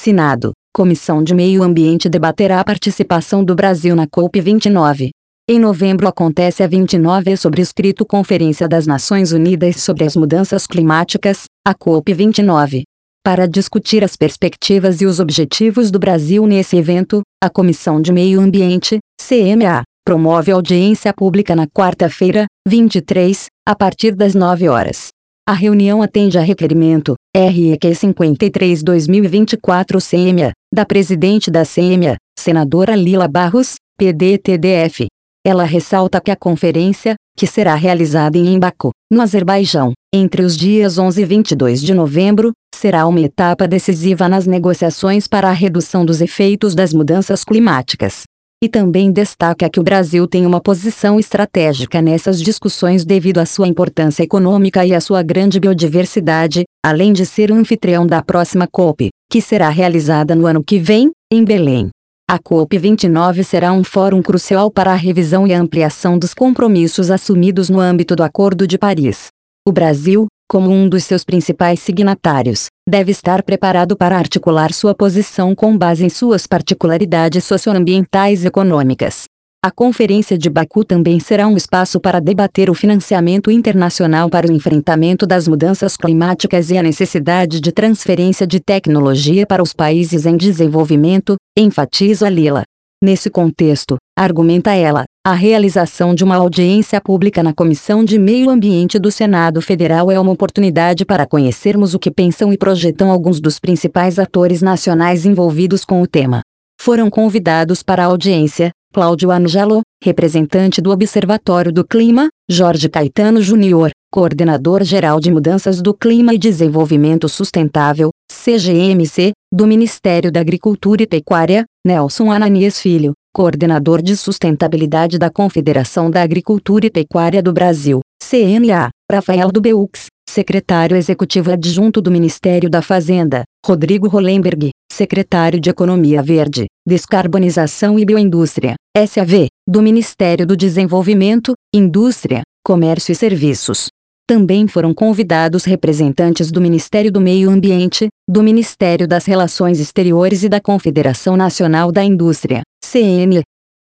Senado, Comissão de Meio Ambiente debaterá a participação do Brasil na COP29. Em novembro acontece a 29ª sobrescrito Conferência das Nações Unidas sobre as Mudanças Climáticas, a COP29. Para discutir as perspectivas e os objetivos do Brasil nesse evento, a Comissão de Meio Ambiente, CMA, promove audiência pública na quarta-feira, 23, a partir das 9 horas. A reunião atende a requerimento, REQ 53/2024 CMA, da presidente da CMA, senadora Lila Barros, PDT-DF. Ela ressalta que a conferência, que será realizada em Baku, no Azerbaijão, entre os dias 11 e 22 de novembro, será uma etapa decisiva nas negociações para a redução dos efeitos das mudanças climáticas. E também destaca que o Brasil tem uma posição estratégica nessas discussões devido à sua importância econômica e à sua grande biodiversidade, além de ser o anfitrião da próxima COP, que será realizada no ano que vem, em Belém. A COP29 será um fórum crucial para a revisão e ampliação dos compromissos assumidos no âmbito do Acordo de Paris. O Brasil, como um dos seus principais signatários, deve estar preparado para articular sua posição com base em suas particularidades socioambientais e econômicas. A Conferência de Baku também será um espaço para debater o financiamento internacional para o enfrentamento das mudanças climáticas e a necessidade de transferência de tecnologia para os países em desenvolvimento, enfatiza Lila. Nesse contexto, argumenta ela, a realização de uma audiência pública na Comissão de Meio Ambiente do Senado Federal é uma oportunidade para conhecermos o que pensam e projetam alguns dos principais atores nacionais envolvidos com o tema. Foram convidados para a audiência Cláudio Ângelo, representante do Observatório do Clima, Jorge Caetano Júnior, coordenador-geral de Mudanças do Clima e Desenvolvimento Sustentável, CGMC, do Ministério da Agricultura e Pecuária, Nelson Ananias Filho, coordenador de Sustentabilidade da Confederação da Agricultura e Pecuária do Brasil, CNA, Rafael Dubeux, secretário executivo adjunto do Ministério da Fazenda, Rodrigo Hollenberg, secretário de Economia Verde, Descarbonização e Bioindústria, SAV, do Ministério do Desenvolvimento, Indústria, Comércio e Serviços. Também foram convidados representantes do Ministério do Meio Ambiente, do Ministério das Relações Exteriores e da Confederação Nacional da Indústria, CN,